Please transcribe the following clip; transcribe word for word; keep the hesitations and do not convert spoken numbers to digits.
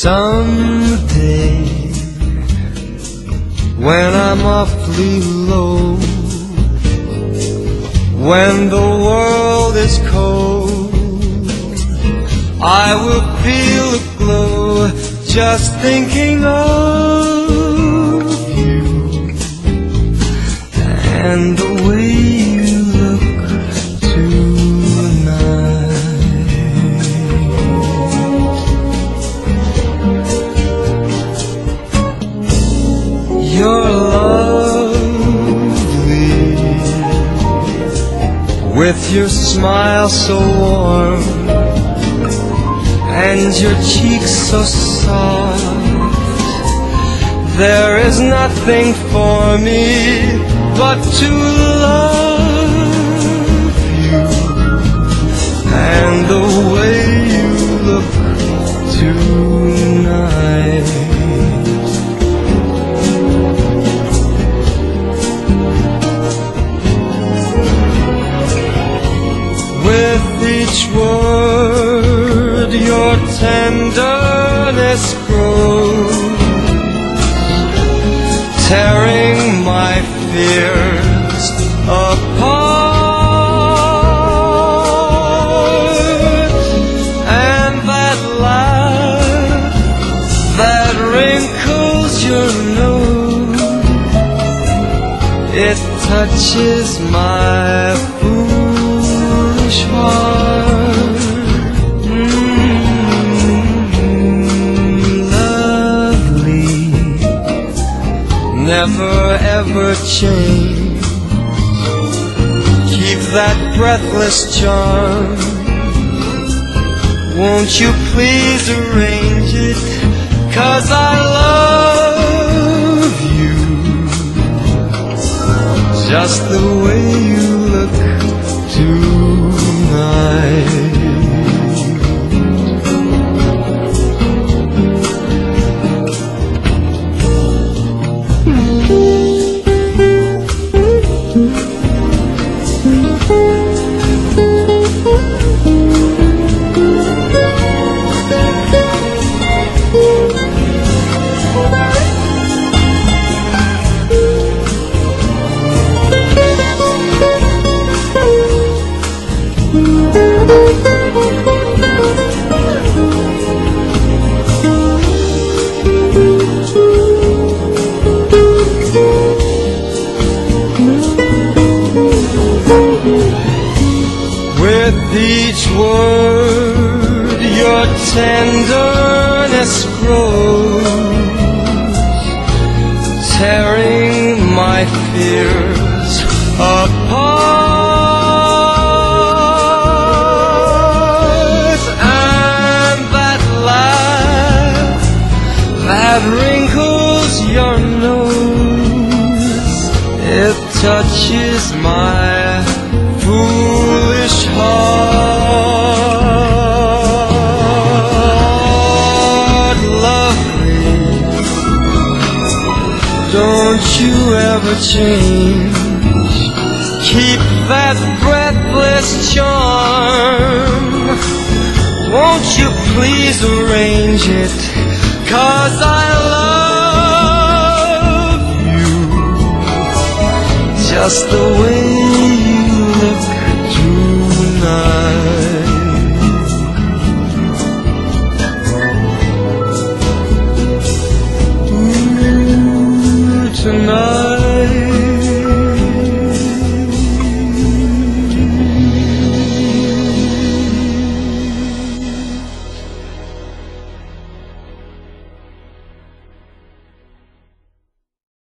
Someday, when I'm awfully low, when the world is cold, I will feel a glow just thinking of you and the way you look tonight. You're lovely with your smile so warm and your cheeks so soft. There is nothing for me but to love you and the way you look tonight. With each word your tenderness grows, tearing my fears apart. And that laugh that wrinkles your nose, it touches my foolish heart. Never ever change. Keep that breathless charm. Won't you please arrange it? 'Cause I love you just the way you look tonight. With each word your tenderness grows, tearing my fears apart. And that laugh that wrinkles your nose, it touches my foolish heart. Lovely, don't you ever change. Keep that breathless charm. Won't you please arrange it? 'Cause I love you just the way